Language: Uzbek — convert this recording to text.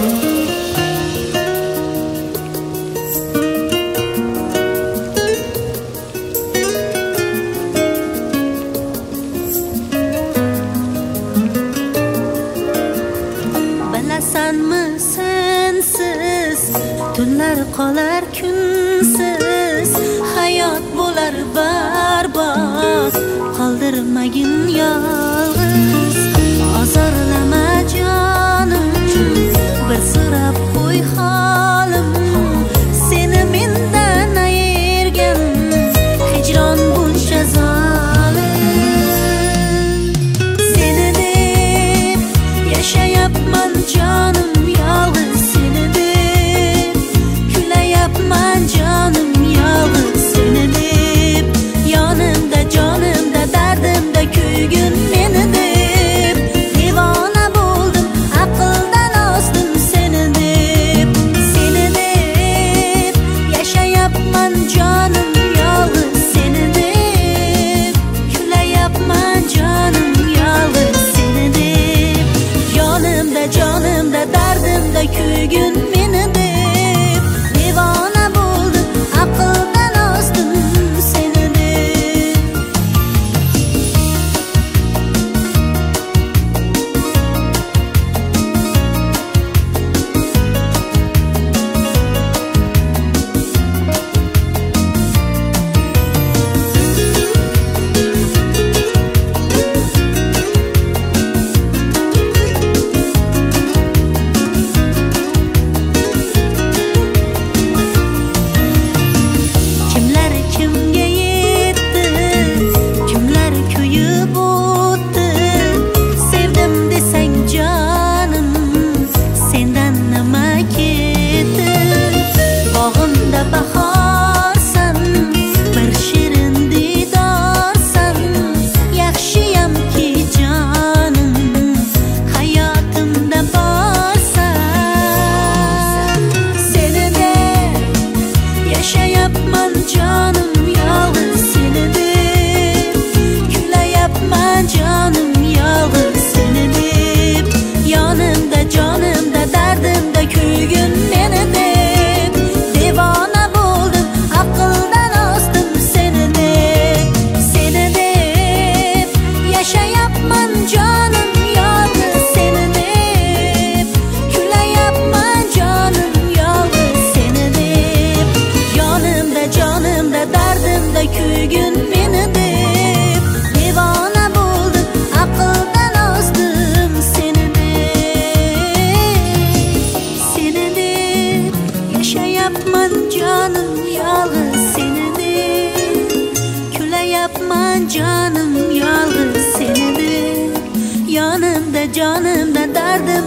Bilasanmi sensiz tunlar qolar kunsiz, hayot bo'lar barbod, qoldirmagin yolg'iz. Ozorlama jonim, bir so'rab qo'y holim, seni mendan ayirgan hijron buncha zolim. Seni deb yashayapman jonim yolg'iz, seni deb kulayapman jonim yolg'iz, seni deb yonimda jonimda dardimda kuygin meni deb devona bo'ldim, aqldan ozdim seni deb yashayapman jonim yolg'iz, seni deb kulayapman jonim yolg'iz, seni deb yonimda jonimda dardimda kuygin meni deb devona bo'ldim, aqldan ozdim seni deb. Kimlar kimga yetdi, kimlar kuyib o'tdi, sevdim desang jonim, sendan nima ketdi? Bog'imda bahorsan, bir shirin didorsan, yaxshiyamki jonim, hayotimda borsan. Seni deb yashayapman jonim yolg'iz, seni deb kulayapman jonim yolg'iz, seni deb yonimda jonimda dardimda kuygin meni deb devona bo'ldim, aqldan ozdim seni deb yashayapman jonim yolg'iz, seni deb kulayapman jonim yolg'iz, seni deb yonimda jonimda dardimda kuygin meni deb devona bo'ldim, aqldan ozdim seni deb yashayapman jonim yolg'iz, seni deb kulayapman jonim yolg'iz, seni deb yonimda jonimda dardim